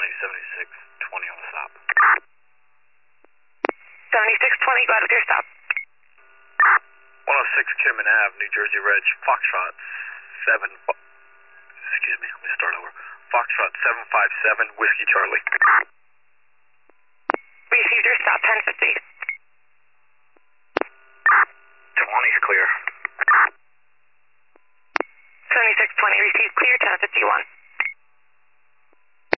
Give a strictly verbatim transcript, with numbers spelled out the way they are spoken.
twenty, seventy-six twenty on the stop. seventy-six twenty, go ahead with your stop. one oh six Kidman Ave, New Jersey Reg, Foxtrot seven, excuse me, let me start over. Foxtrot seven five seven, Whiskey Charlie. Received your stop, ten fifty.